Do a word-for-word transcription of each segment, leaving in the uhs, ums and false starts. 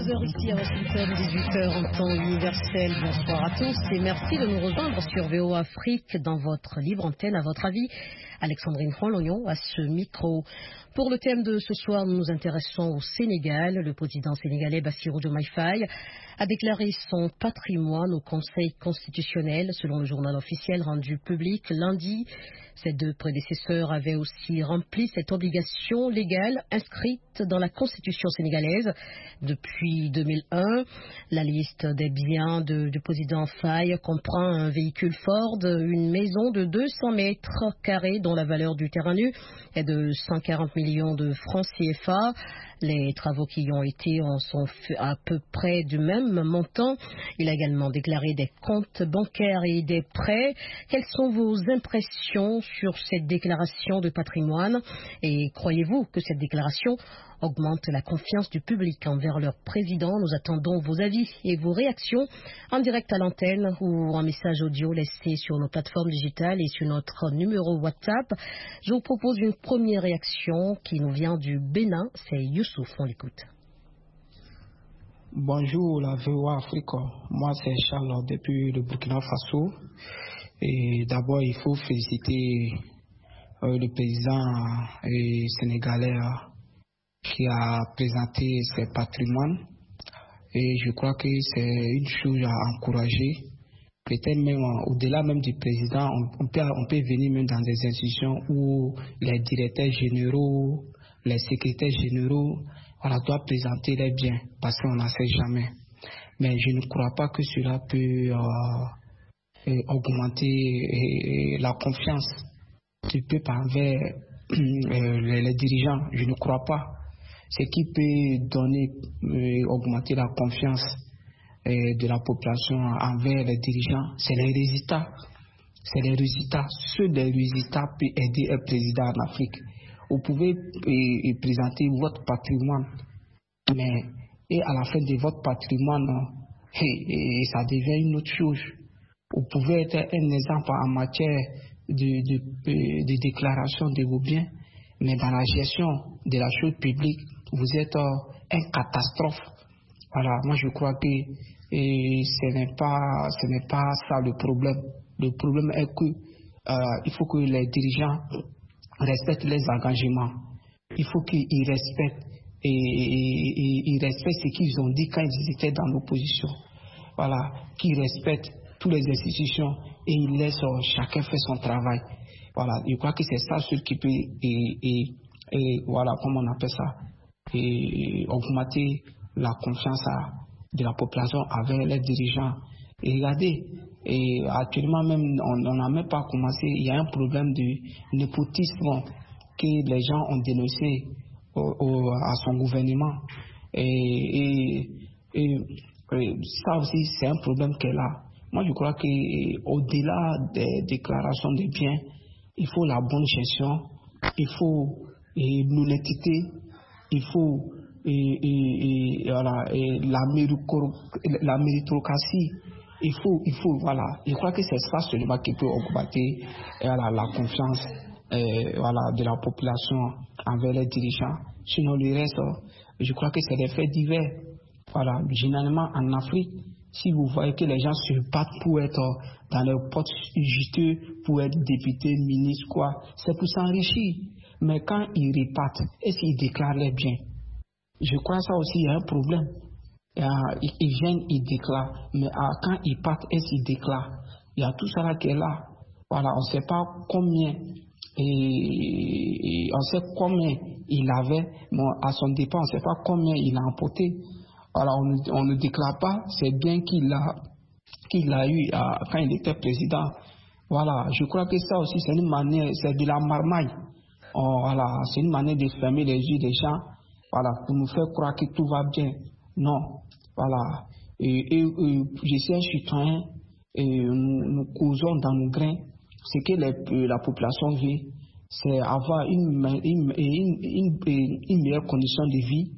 vingt-deux heures ici à Washington, dix-huit heures en temps universel. Bonsoir à tous et merci de nous rejoindre sur V O A Afrique dans votre libre antenne. À votre avis, Alexandrine Franc-Lognon à ce micro. Pour le thème de ce soir, nous nous intéressons au Sénégal. Le président sénégalais Bassirou Diomaye Faye a déclaré son patrimoine au Conseil constitutionnel, selon le journal officiel rendu public lundi. Ses deux prédécesseurs avaient aussi rempli cette obligation légale inscrite dans la Constitution sénégalaise depuis deux mille un. La liste des biens de, du président Faye comprend un véhicule Ford, une maison de deux cents mètres carrés dont la valeur du terrain nu est de cent quarante millions de francs C F A. Les travaux qui y ont été en sont à peu près du même montant. Il a également déclaré des comptes bancaires et des prêts. Quelles sont vos impressions sur cette déclaration de patrimoine et croyez-vous que cette déclaration augmente la confiance du public envers leur président? Nous attendons vos avis et vos réactions en direct à l'antenne ou en message audio laissé sur nos plateformes digitales et sur notre numéro WhatsApp. Je vous propose une première réaction qui nous vient du Bénin. C'est Youssouf, on l'écoute. Bonjour la V O A Afrique, moi c'est Charles depuis le Burkina Faso. Et d'abord il faut féliciter euh, le président euh, sénégalais euh, qui a présenté ses patrimoines et je crois que c'est une chose à encourager. Peut-être même au-delà même du président, on, on, peut, on peut venir même dans des institutions où les directeurs généraux, les secrétaires généraux, on doit présenter les biens parce qu'on n'en sait jamais. Mais je ne crois pas que cela peut euh, augmenter euh, la confiance du peuple envers euh, les, les dirigeants. Je ne crois pas. Ce qui peut donner, euh, augmenter la confiance euh, de la population envers les dirigeants, c'est les résultats. C'est les résultats. Ceux des résultats peuvent aider un président en Afrique. Vous pouvez euh, présenter votre patrimoine, mais et à la fin de votre patrimoine, et, et ça devient une autre chose. Vous pouvez être un exemple en matière de, de, de, de déclaration de vos biens, mais dans la gestion de la chose publique, vous êtes euh, une catastrophe. Voilà, moi je crois que et ce n'est pas, ce n'est pas ça le problème. Le problème est que euh, il faut que les dirigeants respectent les engagements. Il faut qu'ils respectent et, et, et ils respectent ce qu'ils ont dit quand ils étaient dans l'opposition. Voilà, qu'ils respectent toutes les institutions et ils laissent euh, chacun faire son travail. Voilà, je crois que c'est ça ce qui peut et, et, et voilà, comment on appelle ça, et augmenter la confiance à, de la population avec les dirigeants. Et regardez, et actuellement même, on n'a même pas commencé, il y a un problème de népotisme que les gens ont dénoncé au, au, à son gouvernement. Et, et, et, et ça aussi, c'est un problème qu'elle a. Moi, je crois qu'au-delà des déclarations de biens, il faut la bonne gestion, il faut l'honnêteté, il faut et, et, et, voilà, et la, la méritocratie. Il faut, il faut, voilà. Je crois que c'est ça seulement qui peut augmenter voilà, la confiance euh, voilà, de la population envers les dirigeants. Sinon, le reste, je crois que c'est des faits divers. Voilà. Généralement, en Afrique, si vous voyez que les gens se battent pour être dans leurs postes juteux, pour être députés, ministres, quoi, c'est pour s'enrichir. Mais quand ils repartent, est-ce qu'ils déclarent les biens? Je crois que ça aussi, il y a un problème. Euh, ils, ils viennent, ils déclarent, mais euh, quand ils partent, est-ce qu'ils déclarent? Il y a tout ça là qui est là. Voilà, on ne sait pas combien, et, et on sait combien il avait, mais à son départ, on ne sait pas combien il a emporté. Voilà, on, on ne déclare pas, c'est bien qu'il a, qu'il a eu euh, quand il était président. Voilà, je crois que ça aussi, c'est une manière, c'est de la marmaille. Oh, voilà, c'est une manière de fermer les yeux des gens, voilà, pour nous faire croire que tout va bien. Non, voilà. Et, et, et je suis un citoyen et nous, nous causons dans nos grains. Ce que les, la population veut, c'est avoir une, une, une, une, une meilleure condition de vie.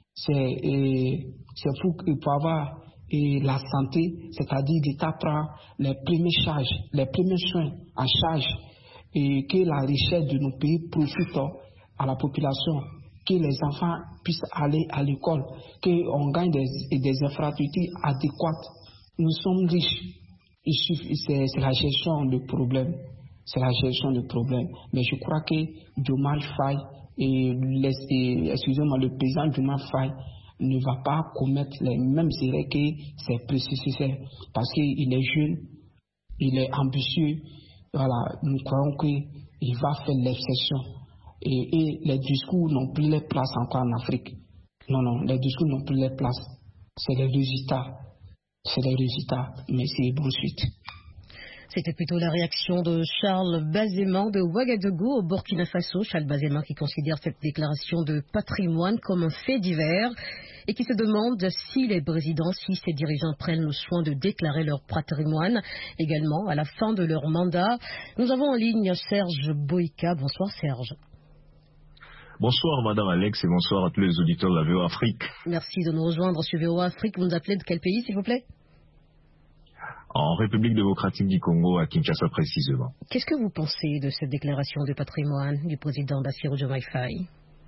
C'est pour, pour avoir et la santé, c'est-à-dire l'État prend les premières charges, les premiers soins en charge et que la richesse de nos pays profite à la population. que les enfants puissent aller à l'école, qu'on gagne des, des infrastructures adéquates. Nous sommes riches. C'est la gestion du problème. C'est la gestion du problème. Mais je crois que Diomaye Faye, et, et excusez-moi, le président Diomaye Faye ne va pas commettre les mêmes erreurs que ses prédécesseurs. Parce qu'il est jeune, il est ambitieux. Voilà, nous croyons qu'il va faire l'exception. Et, et les discours n'ont plus leur place encore en Afrique. Non, non, les discours n'ont plus leur place. C'est les résultats. C'est les résultats. Merci, bonne suite. C'était plutôt la réaction de Charles Bazéman de Ouagadougou au Burkina Faso. Charles Bazéman qui considère cette déclaration de patrimoine comme un fait divers et qui se demande si les présidents, si ces dirigeants prennent le soin de déclarer leur patrimoine également à la fin de leur mandat. Nous avons en ligne Serge Boïka. Bonsoir Serge. Bonsoir Madame Alex et bonsoir à tous les auditeurs de la V O Afrique. Merci de nous rejoindre sur V O Afrique. Vous nous appelez de quel pays s'il vous plaît? En République démocratique du Congo, à Kinshasa précisément. Qu'est-ce que vous pensez de cette déclaration de patrimoine du président Bassirou Diomaye Faye?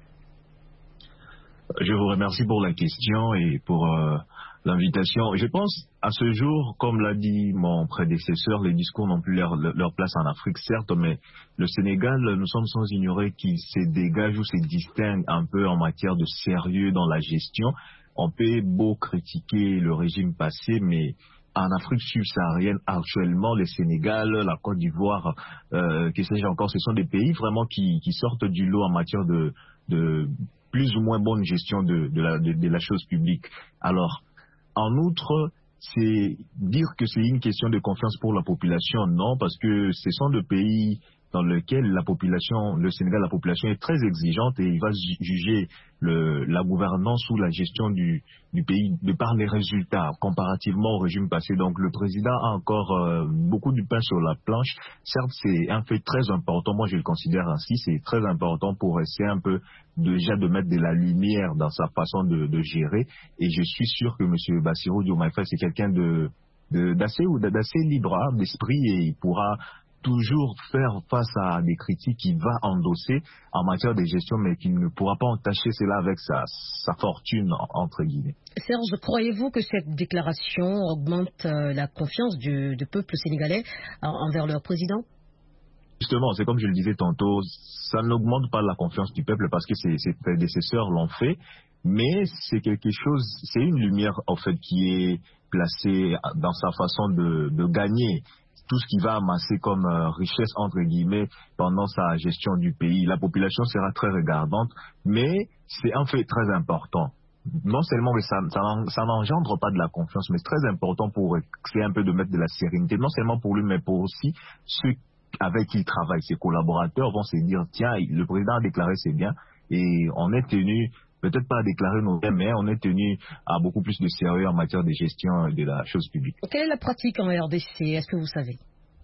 Je vous remercie pour la question et pour euh, l'invitation. Je pense à ce jour, comme l'a dit mon prédécesseur, les discours n'ont plus leur, leur place en Afrique, certes, mais le Sénégal, nous sommes sans ignorer qu'il se dégage ou se distingue un peu en matière de sérieux dans la gestion. On peut beau critiquer le régime passé, mais en Afrique subsaharienne, actuellement, le Sénégal, la Côte d'Ivoire, euh, que sais-je encore, ce sont des pays vraiment qui, qui sortent du lot en matière de, de plus ou moins bonne gestion de, de, la, de, de la chose publique. Alors, en outre, c'est dire que c'est une question de confiance pour la population, non, parce que ce sont des pays dans lesquels la population, le Sénégal, la population est très exigeante et il va juger le, la gouvernance ou la gestion du, du pays de par les résultats comparativement au régime passé. Donc le président a encore euh, beaucoup du pain sur la planche. Certes, c'est un fait très important, moi je le considère ainsi, c'est très important pour essayer un peu déjà de mettre de la lumière dans sa façon de, de gérer. Et je suis sûr que M. Bassirou Diomaye Faye, c'est quelqu'un de, de, d'assez, d'assez libre hein, d'esprit et il pourra toujours faire face à des critiques qu'il va endosser en matière de gestion, mais qu'il ne pourra pas entacher cela avec sa, sa fortune, entre guillemets. Serge, croyez-vous que cette déclaration augmente euh, la confiance du, du peuple sénégalais envers leur président? Justement, c'est comme je le disais tantôt, ça n'augmente pas la confiance du peuple parce que ses, ses prédécesseurs l'ont fait, mais c'est quelque chose, c'est une lumière en fait qui est placée dans sa façon de, de gagner tout ce qui va amasser comme euh, richesse, entre guillemets, pendant sa gestion du pays. La population sera très regardante, mais c'est un fait très important. Non seulement que ça, ça, ça n'engendre pas de la confiance, mais c'est très important pour créer un peu de mettre de la sérénité, non seulement pour lui, mais pour aussi ceux avec qui il travaille. Ses collaborateurs vont se dire, tiens, le président a déclaré c'est bien, et on est tenu peut-être pas à déclarer nos biens, mais on est tenu à beaucoup plus de sérieux en matière de gestion de la chose publique. Quelle est la pratique en R D C? Est-ce que vous savez?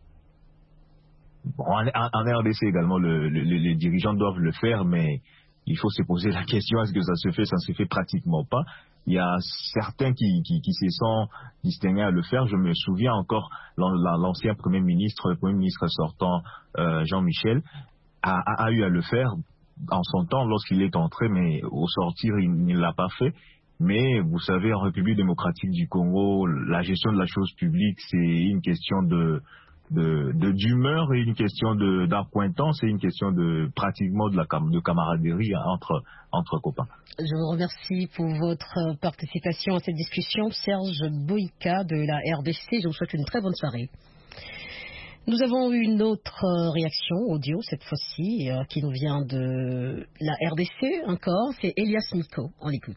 Bon, en, en, en R D C également, le, le, les dirigeants doivent le faire, mais il faut se poser la question, est-ce que ça se fait? Ça ne se fait pratiquement pas. Il y a certains qui, qui, qui se sont distingués à le faire. Je me souviens encore, l'ancien Premier ministre, le Premier ministre sortant, euh, Jean-Michel, a, a, a eu à le faire en son temps lorsqu'il est entré, mais au sortir, il ne l'a pas fait. Mais vous savez, en République démocratique du Congo, la gestion de la chose publique, c'est une question de, de, de d'humeur et une question de, d'acquaintance et une question de pratiquement de, la, de camaraderie entre, entre copains. Je vous remercie pour votre participation à cette discussion. Serge Boïka de la R D C, je vous souhaite une très bonne soirée. Nous avons eu une autre réaction audio cette fois-ci euh, qui nous vient de la R D C encore, c'est Elias Miko, on l'écoute.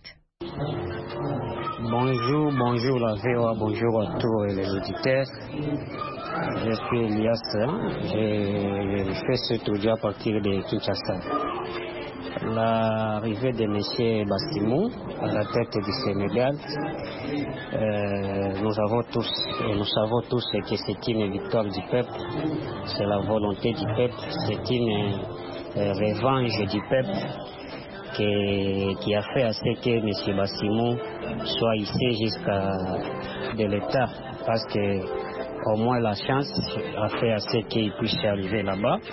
Bonjour, bonjour la V O A, bonjour à tous les auditeurs. Je suis Elias, je fais cet audio à partir de Kinshasa. L'arrivée de M. Bassimou à la tête du Sénégal, euh, nous avons tous et nous savons tous que c'est une victoire du peuple, c'est la volonté du peuple, c'est une euh, revanche du peuple qui, qui a fait à ce que M. Bassimou soit ici jusqu'à de l'État, parce que au moins la chance a fait à ce qu'il puisse arriver là-bas.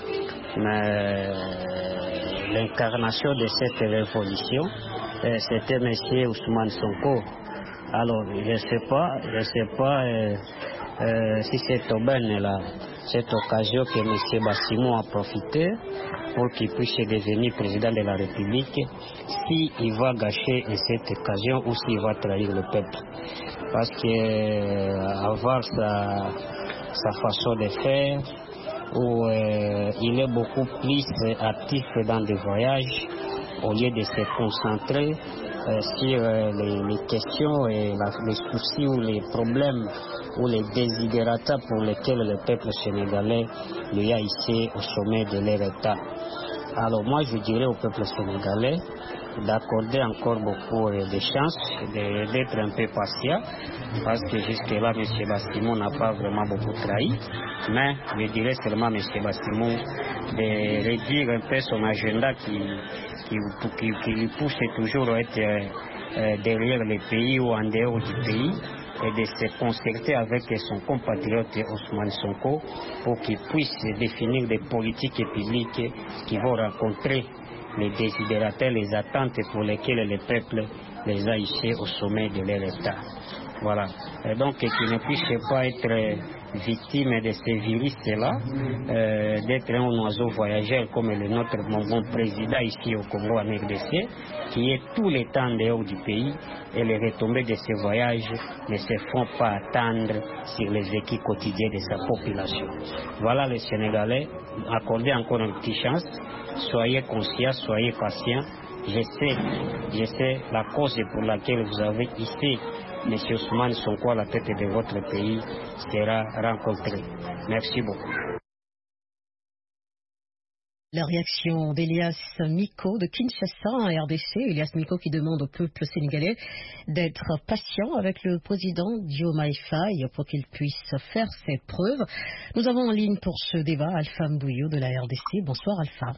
Mais euh, l'incarnation de cette révolution, euh, c'était M. Ousmane Sonko. Alors, je ne sais pas, je sais pas euh, euh, si cette aubaine-là, cette occasion que M. Bassimou a profité pour qu'il puisse devenir président de la République, s'il va gâcher cette occasion ou s'il va trahir le peuple. Parce que euh, avoir sa, sa façon de faire, où euh, il est beaucoup plus actif dans des voyages, au lieu de se concentrer euh, sur euh, les, les questions et la, les soucis ou les problèmes ou les désidérata pour lesquels le peuple sénégalais lui a hissé au sommet de leur État. Alors moi je dirais au peuple sénégalais d'accorder encore beaucoup euh, de chance, d'être un peu patient, parce que jusque-là M. Bassimou n'a pas vraiment beaucoup trahi, mais je dirais seulement à M. Bassimou de réduire un peu son agenda qui, qui, qui, qui lui pousse toujours à être euh, euh, derrière le pays ou en dehors du pays, et de se concerter avec son compatriote Ousmane Sonko pour qu'il puisse définir des politiques publiques qui vont rencontrer les désidératés, les attentes pour lesquelles le peuple les a hissés au sommet de leur État. Voilà. Et donc, qu'ils ne puissent pas être victimes de ces virus-là, euh, d'être un oiseau voyageur comme le notre mon bon président ici au Congo, en R D C, qui est tout le temps dehors du pays, et les retombées de ces voyages ne se font pas attendre sur les vécus quotidiens de sa population. Voilà les Sénégalais, accordez encore une petite chance, soyez conscients, soyez patients. Je sais, je sais la cause pour laquelle vous avez hissé M. Ousmane Sonko à la tête de votre pays sera rencontrée. Merci beaucoup. La réaction d'Elias Miko de Kinshasa en R D C. Elias Miko qui demande au peuple sénégalais d'être patient avec le président Diomaye Faye pour qu'il puisse faire ses preuves. Nous avons en ligne pour ce débat Alpha Mbouyo de la R D C. Bonsoir Alpha.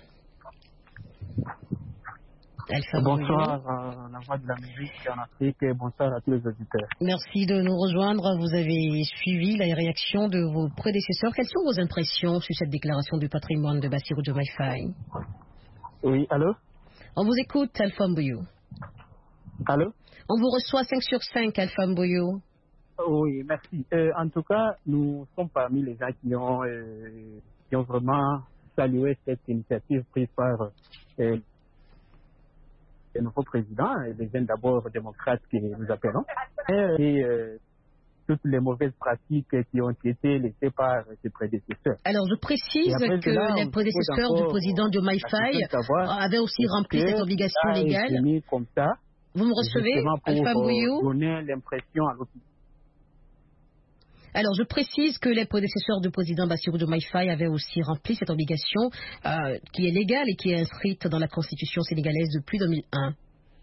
Alpha bonsoir à la Voix de l'Amérique en Afrique et bonsoir à tous les auditeurs. Merci de nous rejoindre. Vous avez suivi la réaction de vos prédécesseurs. Quelles sont vos impressions sur cette déclaration du patrimoine de Bassirou Diomaye Faye? Oui, allô? On vous écoute, Alpha Mbouyo. Allô? On vous reçoit cinq sur cinq, Alpha Mbouyo. Oui, merci. Euh, en tout cas, nous sommes parmi les gens qui ont, euh, qui ont vraiment salué cette initiative prise par euh, le nouveau président, et les jeunes d'abord démocrates que nous appelons, et euh, toutes les mauvaises pratiques qui ont été laissées par ses prédécesseurs. Alors je précise que là, les prédécesseurs du président Diomaye Faye avaient aussi rempli cette obligation légale. Comme ça, vous me recevez, Alpha Mbouyo? Donner l'impression à l'opinion. Alors, je précise que les prédécesseurs du président Bassirou Diomaye Faye avaient aussi rempli cette obligation euh, qui est légale et qui est inscrite dans la Constitution sénégalaise depuis deux mille un.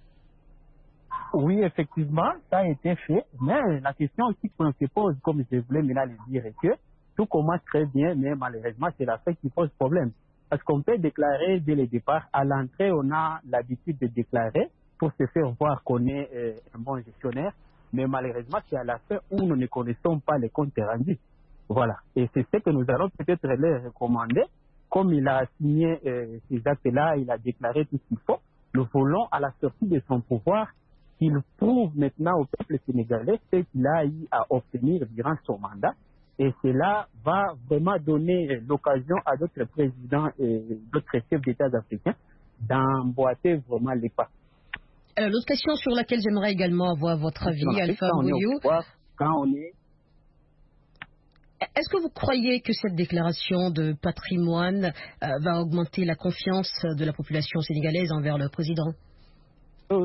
Oui, effectivement, ça a été fait. Mais la question aussi qu'on se pose, comme je voulais maintenant le dire, est que tout commence très bien, mais malheureusement, c'est la fin qui pose problème. Parce qu'on peut déclarer dès le départ, à l'entrée, on a l'habitude de déclarer pour se faire voir qu'on est euh, un bon gestionnaire. Mais malheureusement, c'est à la fin où nous ne connaissons pas les comptes rendus. Voilà. Et c'est ce que nous allons peut-être leur recommander. Comme il a signé euh, ces actes-là, il a déclaré tout ce qu'il faut. Nous voulons, à la sortie de son pouvoir, qu'il prouve maintenant au peuple sénégalais ce qu'il a eu à obtenir durant son mandat. Et cela va vraiment donner l'occasion à d'autres présidents et d'autres chefs d'État africains d'emboîter vraiment les pas. Alors, l'autre question sur laquelle j'aimerais également avoir votre avis, Alpha Mbouyo. Quand on est... Est-ce que vous croyez que cette déclaration de patrimoine euh, va augmenter la confiance de la population sénégalaise envers le président? Oui.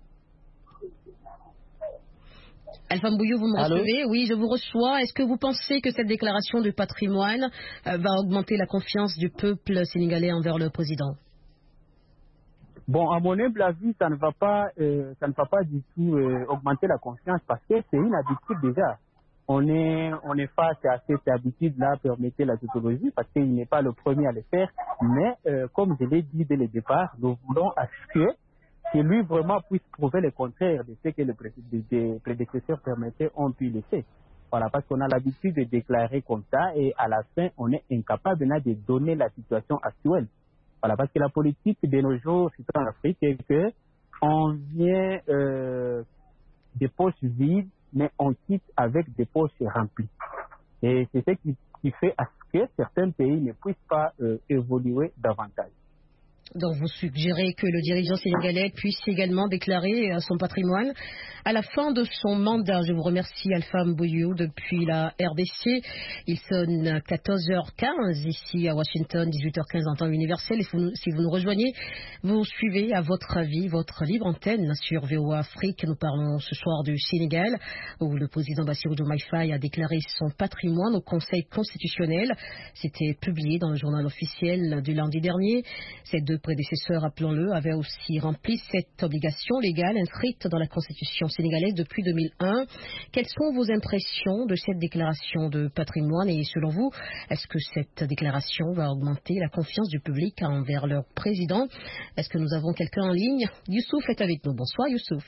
Alpha Mbouyo, vous me Allô? recevez? Oui, je vous reçois. Est-ce que vous pensez que cette déclaration de patrimoine euh, va augmenter la confiance du peuple sénégalais envers le président? Bon, à mon humble avis, ça ne va pas, euh, ça ne va pas du tout euh, augmenter la confiance parce que c'est une habitude déjà. On est, on est face à cette habitude-là, permettez la tautologie, parce qu'il n'est pas le premier à le faire. Mais euh, comme je l'ai dit dès le départ, nous voulons assurer que lui vraiment puisse prouver le contraire de ce que les prédécesseurs permettaient ont pu laisser. Voilà, parce qu'on a l'habitude de déclarer comme ça et à la fin, on est incapable de donner la situation actuelle. Voilà, parce que la politique de nos jours, surtout en Afrique, c'est que on vient euh, des poches vides, mais on quitte avec des poches remplies. Et c'est ce qui, qui fait à ce que certains pays ne puissent pas euh, évoluer davantage. Donc vous suggérez que le dirigeant sénégalais puisse également déclarer son patrimoine à la fin de son mandat. Je vous remercie Alpha Mbouyou depuis la R D C. Il sonne quatorze heures quinze ici à Washington, dix-huit heures quinze en temps universel. Et si vous nous rejoignez, vous suivez à votre avis votre libre antenne sur V O A Afrique. Nous parlons ce soir du Sénégal où le président Bassirou Diomaye Faye a déclaré son patrimoine au Conseil constitutionnel. C'était publié dans le journal officiel du lundi dernier. Ces deux prédécesseurs, appelons-le, avaient aussi rempli cette obligation légale inscrite dans la Constitution sénégalaise depuis deux mille un. Quelles sont vos impressions de cette déclaration de patrimoine et selon vous, est-ce que cette déclaration va augmenter la confiance du public envers leur président? Est-ce que nous avons quelqu'un en ligne? Youssouf est avec nous. Bonsoir Youssouf.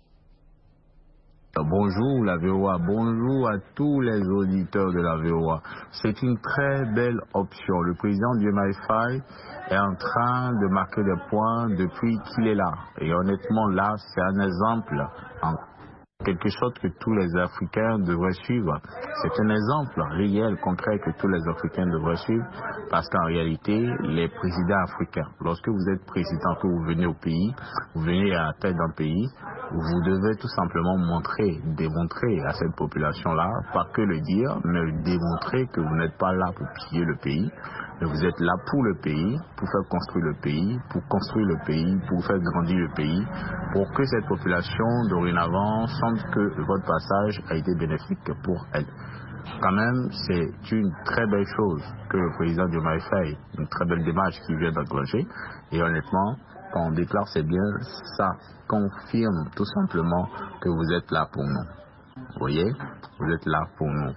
Bonjour la V O A, bonjour à tous les auditeurs de la V O A. C'est une très belle option. Le président Diomaye Faye est en train de marquer des points depuis qu'il est là. Et honnêtement, là, c'est un exemple, en quelque chose que tous les Africains devraient suivre. C'est un exemple réel, concret que tous les Africains devraient suivre. Parce qu'en réalité, les présidents africains, lorsque vous êtes président, que vous venez au pays, vous venez à la tête d'un pays, vous devez tout simplement montrer, démontrer à cette population-là, pas que le dire, mais démontrer que vous n'êtes pas là pour piller le pays, mais vous êtes là pour le pays, pour faire construire le pays, pour construire le pays, pour faire grandir le pays, pour que cette population, dorénavant, sente que votre passage a été bénéfique pour elle. Quand même, c'est une très belle chose que le président Diomaye Faye, une très belle démarche qui vient d'enclencher, et honnêtement, quand on déclare c'est bien, ça confirme tout simplement que vous êtes là pour nous. Vous voyez, vous êtes là pour nous.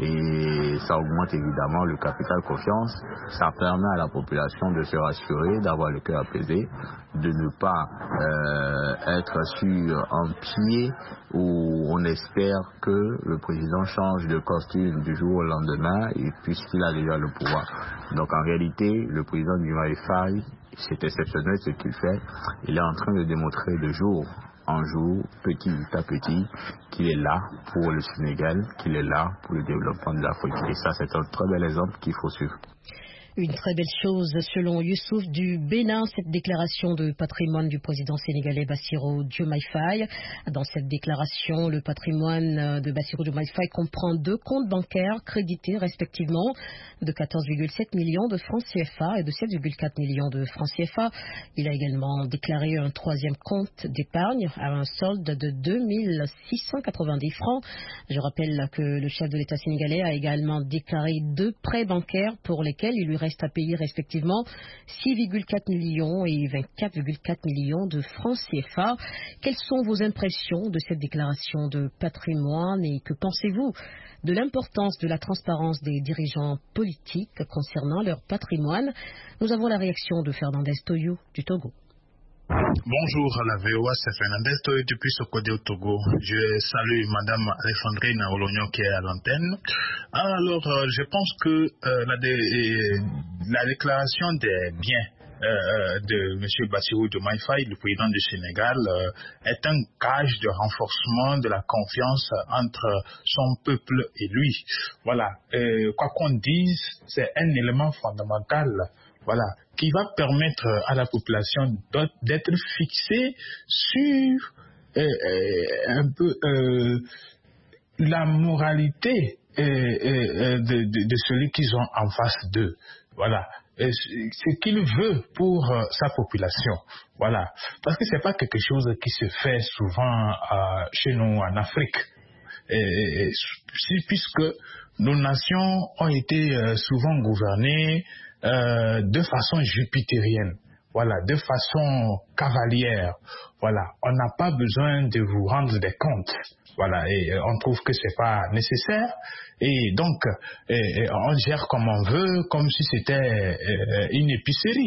Et ça augmente évidemment le capital confiance. Ça permet à la population de se rassurer, d'avoir le cœur apaisé, de ne pas euh, être sur un pied où on espère que le président change de costume du jour au lendemain et puisqu'il a déjà le pouvoir. Donc en réalité, le président Diomaye Faye, c'est exceptionnel ce qu'il fait. Il est en train de démontrer de jour en jour, petit à petit, qu'il est là pour le Sénégal, qu'il est là pour le développement de l'Afrique. Et ça, c'est un très bel exemple qu'il faut suivre. Une très belle chose, selon Youssouf du Bénin, cette déclaration de patrimoine du président sénégalais Bassirou Diomaye Faye. Dans cette déclaration, le patrimoine de Bassirou Diomaye Faye comprend deux comptes bancaires crédités respectivement de quatorze virgule sept millions de francs C F A et de sept virgule quatre millions de francs C F A. Il a également déclaré un troisième compte d'épargne à un solde de deux mille six cent quatre-vingt-dix francs. Je rappelle que le chef de l'État sénégalais a également déclaré deux prêts bancaires pour lesquels il lui reste à payer respectivement six virgule quatre millions et vingt-quatre virgule quatre millions de francs C F A. Quelles sont vos impressions de cette déclaration de patrimoine et que pensez-vous de l'importance de la transparence des dirigeants politiques concernant leur patrimoine? Nous avons la réaction de Fernandez Toyou du Togo. Bonjour à la V O A, c'est Fernandez Toyou depuis Sokodé au Togo. Je salue Madame Alexandrine Olognon qui est à l'antenne. Alors, euh, je pense que euh, la, dé, la déclaration des biens euh, de M. Bassirou Diomaye Faye, le président du Sénégal, euh, est un gage de renforcement de la confiance entre son peuple et lui. Voilà. Euh, quoi qu'on dise, c'est un élément fondamental. Voilà, qui va permettre à la population d'être fixée sur euh, euh, un peu euh, la moralité euh, euh, de, de, de celui qu'ils ont en face d'eux. Voilà, et ce qu'il veut pour euh, sa population. Voilà, parce que c'est pas quelque chose qui se fait souvent euh, chez nous en Afrique, et, et, puisque nos nations ont été euh, souvent gouvernées Euh, de façon jupitérienne, voilà, de façon cavalière, voilà, on n'a pas besoin de vous rendre des comptes, voilà, et euh, on trouve que c'est pas nécessaire, et donc et, et on gère comme on veut, comme si c'était euh, une épicerie,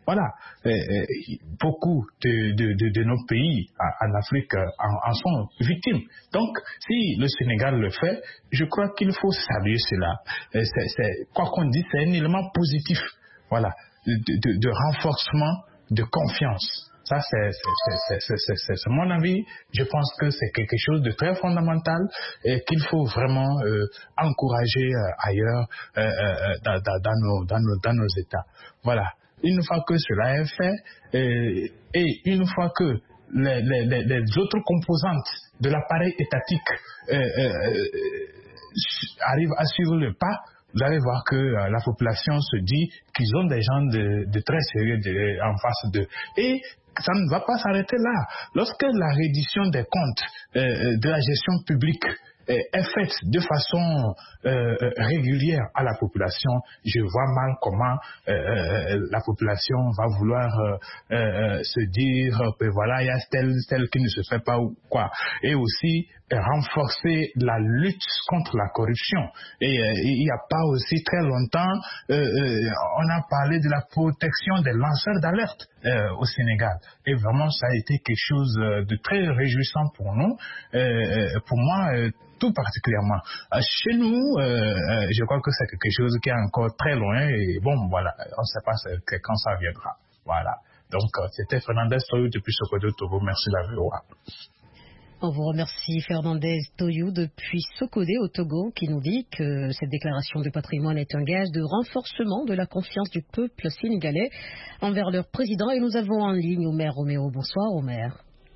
voilà, euh, euh, beaucoup de, de, de, de nos pays en Afrique en, en sont victimes. Donc, si le Sénégal le fait, je crois qu'il faut saluer cela. Euh, c'est, c'est, quoi qu'on dise, c'est un élément positif, voilà, de, de, de renforcement de confiance. Ça, c'est, c'est, c'est, c'est, c'est, c'est, c'est mon avis. Je pense que c'est quelque chose de très fondamental et qu'il faut vraiment euh, encourager euh, ailleurs euh, euh, dans, dans, dans, nos, dans, nos, dans nos États. Voilà. Une fois que cela est fait euh, et une fois que les, les, les autres composantes de l'appareil étatique euh, euh, arrivent à suivre le pas, vous allez voir que euh, la population se dit qu'ils ont des gens de, de très sérieux de, en face d'eux. Et ça ne va pas s'arrêter là. Lorsque la reddition des comptes euh, de la gestion publique euh, est faite de façon euh, régulière à la population, je vois mal comment euh, euh, la population va vouloir euh, euh, se dire que voilà, il y a tel, tel qui ne se fait pas ou quoi. Et aussi renforcer la lutte contre la corruption. Et euh, il n'y a pas aussi très longtemps, euh, euh, on a parlé de la protection des lanceurs d'alerte euh, au Sénégal. Et vraiment, ça a été quelque chose de très réjouissant pour nous, euh, pour moi, euh, tout particulièrement. Euh, chez nous, euh, euh, je crois que c'est quelque chose qui est encore très loin et bon, voilà, on ne sait pas quand ça viendra. Voilà. Donc, euh, c'était Fernandez Toyou depuis Sokoto Togo. Merci la V O A. On vous remercie Fernandez Toyou depuis Sokodé au Togo qui nous dit que cette déclaration de patrimoine est un gage de renforcement de la confiance du peuple sénégalais envers leur président. Et nous avons en ligne Omer Roméo. Bonsoir Omer.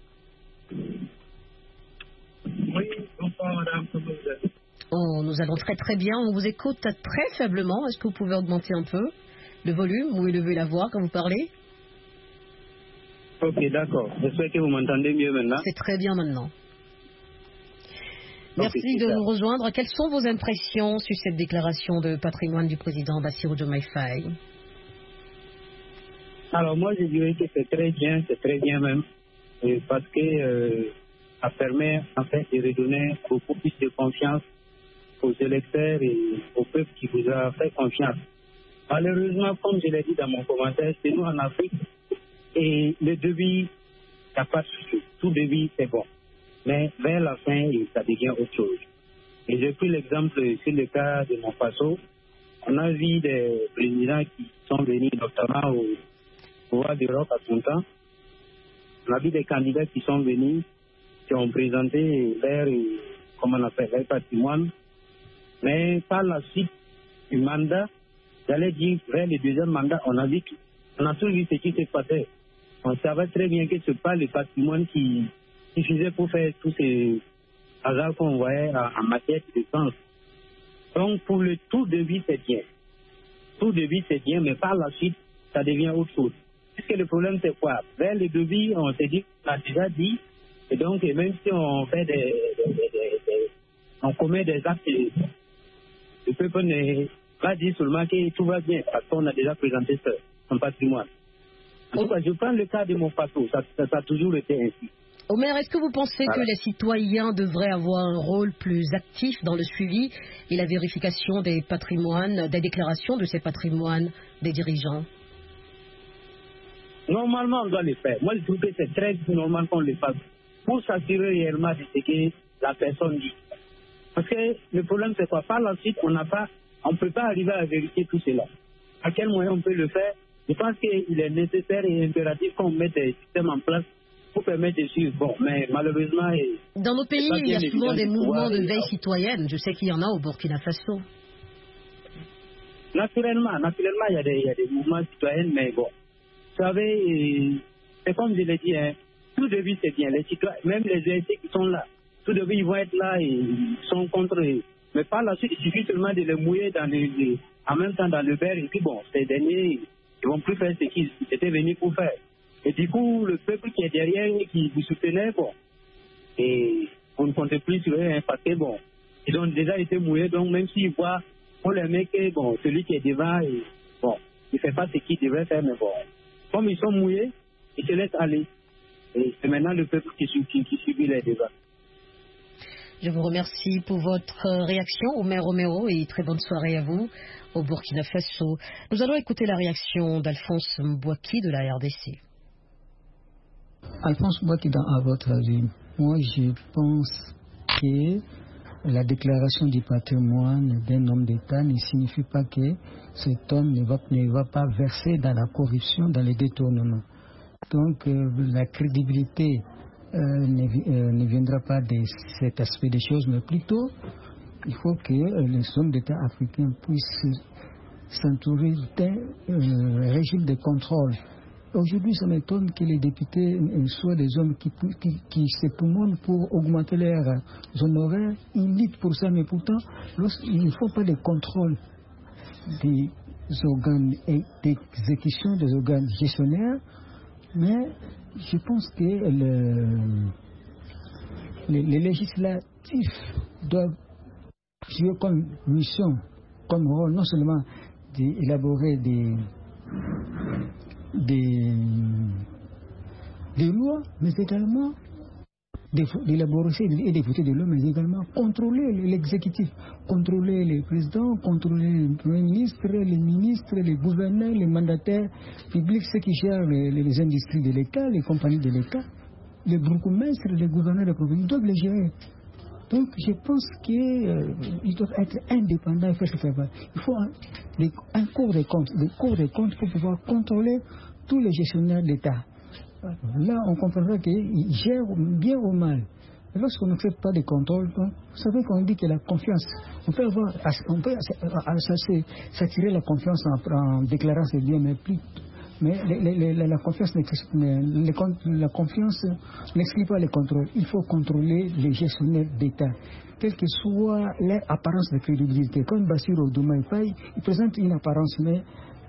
Oui, bonsoir madame. Oh, nous allons très très bien. On vous écoute très faiblement. Est-ce que vous pouvez augmenter un peu le volume ou élever la voix quand vous parlez? Ok, d'accord. J'espère que vous m'entendez mieux maintenant. C'est très bien maintenant. Merci okay, de nous rejoindre. Quelles sont vos impressions sur cette déclaration de patrimoine du président Bassirou Diomaye Faye? Alors moi, je dirais que c'est très bien, c'est très bien même, parce que euh, ça permet en fait de redonner beaucoup plus de confiance aux électeurs et au peuple qui vous a fait confiance. Malheureusement, comme je l'ai dit dans mon commentaire, c'est nous en Afrique. Et le débit, il n'y a pas de souci. Tout débit, c'est bon. Mais vers la fin, ça devient autre chose. Et j'ai pris l'exemple sur le cas de mon Faso. On a vu des présidents qui sont venus, notamment au pouvoir d'Europe à son temps. On a vu des candidats qui sont venus, qui ont présenté leur, comment on appelle, leur patrimoine. Mais par la suite du mandat, j'allais dire, vers le deuxième mandat, on a vu, on a tout vu ce qui s'est passé. On savait très bien que ce n'est pas le patrimoine qui suffisait pour faire tous ces hasards qu'on voyait en, en matière de défense. Donc, pour le tout débit, c'est bien. Tout débit, c'est bien, mais par la suite, ça devient autre chose. Parce que le problème, c'est quoi? Vers le débit, on s'est dit, on a déjà dit, et donc, même si on fait des, des, des, des, des on commet des actes, le peuple ne va dire seulement que tout va bien, parce qu'on a déjà présenté son patrimoine. En tout cas, je prends le cas de mon Faso, ça, ça, ça a toujours été ainsi. Omer, est-ce que vous pensez voilà. que les citoyens devraient avoir un rôle plus actif dans le suivi et la vérification des patrimoines, des déclarations de ces patrimoines des dirigeants? Normalement, on doit le faire. Moi, je trouve que c'est très normal qu'on le fasse pour s'assurer réellement de ce que la personne dit. Parce que le problème, c'est quoi? Par la suite, on n'a pas, on ne peut pas arriver à vérifier tout cela. À quel moyen on peut le faire? Je pense qu'il est nécessaire et impératif qu'on mette des systèmes en place pour permettre de suivre. Bon, mais malheureusement... Dans nos pays, il y a souvent des mouvements de veille citoyenne. Je sais qu'il y en a au Burkina Faso. Naturellement, naturellement, il y a des, il y a des mouvements citoyens, mais bon. Vous savez, c'est comme je l'ai dit, hein, tout début c'est bien. Les citoyens, même les E S C qui sont là, tout début ils vont être là et ils sont contre eux. Mais par la suite, il suffit seulement de les mouiller dans les, les, en même temps dans le verre et puis bon, ces derniers... ils ne vont plus faire ce qu'ils étaient venus pour faire. Et du coup, le peuple qui est derrière et qui vous soutenait, bon, et on ne comptait plus sur eux, hein, parce que bon, ils ont déjà été mouillés, donc même s'ils voient, on les met que, bon, celui qui est devant, et, bon, il ne fait pas ce qu'il devrait faire, mais bon, comme ils sont mouillés, ils se laissent aller. Et c'est maintenant le peuple qui, qui, qui subit les débats. Je vous remercie pour votre réaction, Omer Romero, et très bonne soirée à vous au Burkina Faso. Nous allons écouter la réaction d'Alphonse Mbouaki de la R D C. Alphonse Mbouaki, à votre avis, moi je pense que la déclaration du patrimoine d'un homme d'État ne signifie pas que cet homme ne va, ne va pas verser dans la corruption, dans les détournements. Donc euh, la crédibilité euh, ne, euh, ne viendra pas de cet aspect des choses, mais plutôt il faut que euh, les hommes d'État africains puissent s'entourer d'un euh, régime de contrôle. Aujourd'hui, ça m'étonne que les députés soient des hommes qui, qui, qui s'époumonnent pour augmenter leurs honoraires. Ils luttent pour ça, mais pourtant, il ne faut pas de contrôle des organes d'exécution, des organes gestionnaires. Mais je pense que le, les, les législatifs doivent jouer comme mission, comme rôle, non seulement d'élaborer des Des, des lois, mais également d'élaborer et de voter des lois, mais également contrôler l'exécutif, contrôler les présidents, contrôler les premiers ministres, les ministres, les gouverneurs, les mandataires publics, ceux qui gèrent les, les industries de l'État, les compagnies de l'État, les bourgmestres, les gouverneurs de province, ils doivent les gérer. Donc je pense qu'ils euh, doivent être indépendants et faire ce travail. Il faut un, des, un cours de compte, des cours de compte pour pouvoir contrôler tous les gestionnaires d'État. Là, on comprendra qu'ils gèrent bien ou mal. Et lorsqu'on ne fait pas de contrôle, donc, vous savez qu'on dit que la confiance, on peut avoir, on peut s'attirer la confiance en, en déclarant ses biens, mais plus. Mais les, les, les, la confiance n'exclut pas le contrôle. Il faut contrôler les gestionnaires d'État, quelle que soit leur apparence de crédibilité. Comme Bassirou Diomaye Faye, il présente une apparence, mais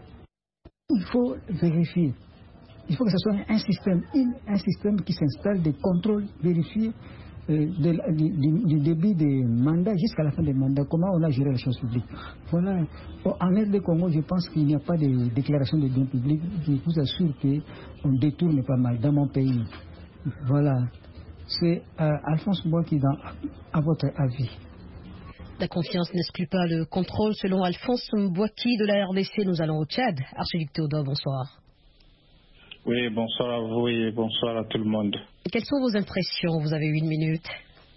il faut vérifier. Il faut que ce soit un système, un système qui s'installe de contrôle vérifié euh, de, du, du début des mandats jusqu'à la fin des mandats, comment on a géré les choses publiques. Voilà. En R D Congo, je pense qu'il n'y a pas de déclaration de biens publics. Je vous assure qu'on détourne pas mal dans mon pays. Voilà. C'est euh, Alphonse Mbouaki dans à votre avis. La confiance n'exclut pas le contrôle. Selon Alphonse Mbouaki de la R D C, nous allons au Tchad. Archiduc Théodore, bonsoir. Oui, bonsoir à vous et bonsoir à tout le monde. Quelles sont vos impressions? Vous avez une minute.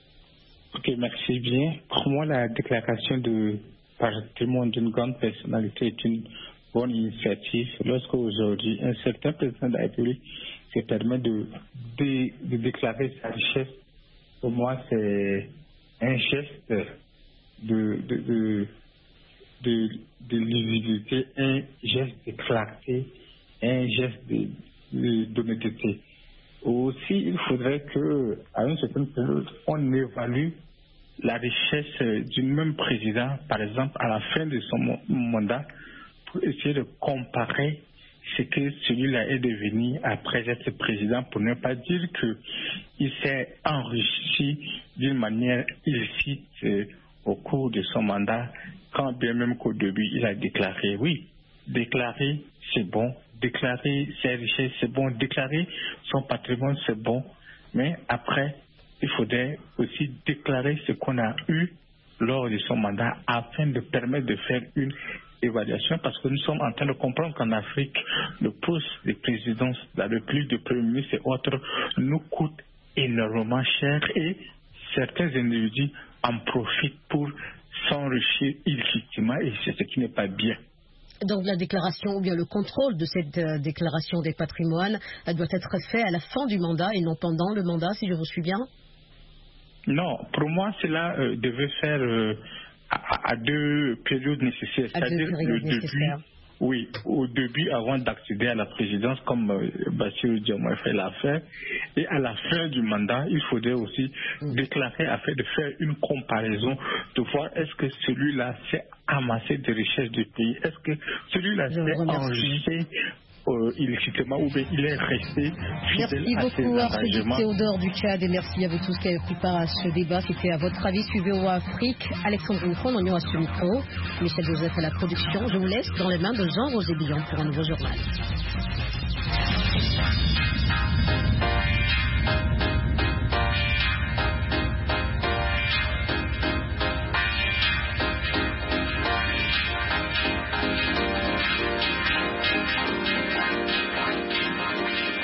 Ok, merci bien. Pour moi, la déclaration de patrimoine d'une grande personnalité est une bonne initiative. Lorsque aujourd'hui, un certain président de la République se permet de, de, de déclarer sa richesse, pour moi, c'est un geste de, de, de, de, de lisibilité, un geste de clarté, un geste de d'honnêteté. Aussi, il faudrait que, à une certaine période, on évalue la richesse d'une même président, par exemple, à la fin de son mandat, pour essayer de comparer ce que celui-là est devenu après être président, pour ne pas dire qu'il s'est enrichi d'une manière illicite euh, au cours de son mandat, quand bien même qu'au début, il a déclaré, oui, déclarer, c'est bon. Déclarer ses richesses, c'est bon. Déclarer son patrimoine, c'est bon. Mais après, il faudrait aussi déclarer ce qu'on a eu lors de son mandat afin de permettre de faire une évaluation, parce que nous sommes en train de comprendre qu'en Afrique, le poste de présidence, la République de Premier ministre et autres nous coûte énormément cher et certains individus en profitent pour s'enrichir illégitimement et c'est ce qui n'est pas bien. Donc la déclaration ou bien le contrôle de cette euh, déclaration des patrimoines euh, doit être fait à la fin du mandat et non pendant le mandat, si je vous suis bien? Non, pour moi, cela euh, devait faire euh, à, à deux périodes nécessaires. À deux périodes le nécessaires. Début, oui, au début, avant d'accéder à la présidence, comme euh, Bassirou Diomaye Faye l'a fait, et à la fin du mandat, il faudrait aussi mmh. déclarer afin de faire une comparaison, de voir est-ce que celui-là s'est amassé de richesses du pays, est-ce que celui-là s'est enrichi euh, illégitimement ou bien il est resté fidèle merci à ses beaucoup, engagements. Théodore du Tchad, et merci à vous tous qui avez pris part à ce débat. C'était à votre avis sur V O A Afrique. Alexandre Nkron, à ce micro, Michel Joseph à la production. Je vous laisse dans les mains de Jean-Rosé Billon pour un nouveau journal.